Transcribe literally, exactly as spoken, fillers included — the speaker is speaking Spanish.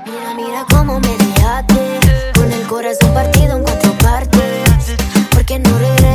Mira, mira cómo me dejaste, con el corazón partido en cuatro partes. Porque no regresas.